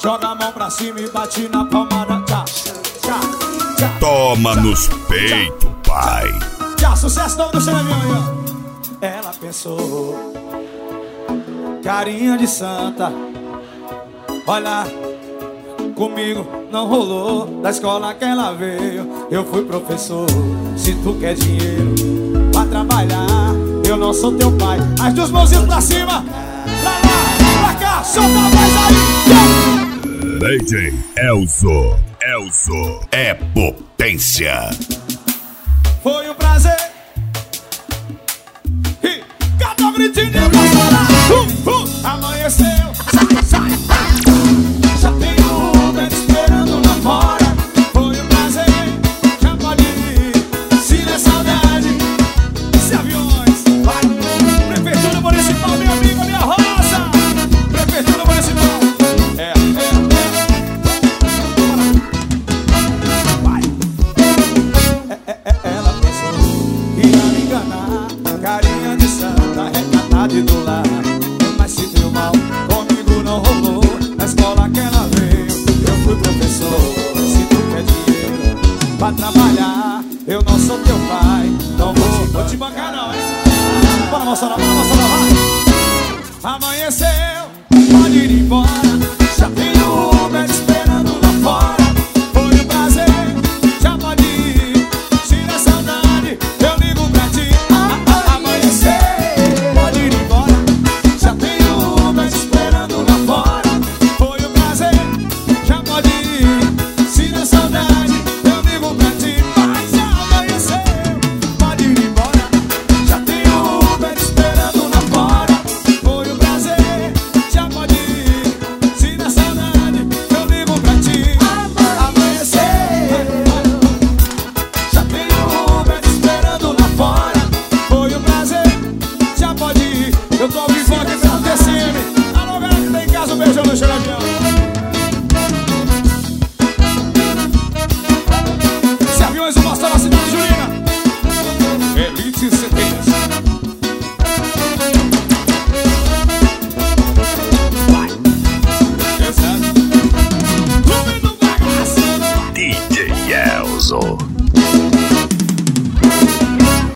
Joga a mão pra cima e bate na palmada. Tchá, tchá, tchá. Toma nos peitos, pai. Tchá, sucesso novo do Xereminho aí, ó. Ela pensou, carinha de santa. Olha, comigo não rolou. Da escola que ela veio, eu fui professor. Se tu quer dinheiro, vai trabalhar. Eu não sou teu pai. As duas mãozinhas pra cima. Pra lá, pra cá, solta a voz aí. DJ Elzo. Elzo é potência. Foi um prazer. E cada gritinho pra fora. Amanheceu. Sai, sai. Já tem um Uber esperando lá fora. Foi um prazer. Já pode ir. Se der saudade, se aviões. Vai. Prefeitura Municipal, meu amigo, minha roça. Prefeitura Municipal. Vai. Ela pensou que ia me enganar. Carinha de santa, recatada e do lar. Mas se deu mal, comigo não rolou. Na escola que ela veio, eu fui professor. Se tu quer dinheiro pra trabalhar, eu não sou teu pai. Não vou te bancar não, hein? Bora mostrar, vai. Amanheceu, pode ir embora.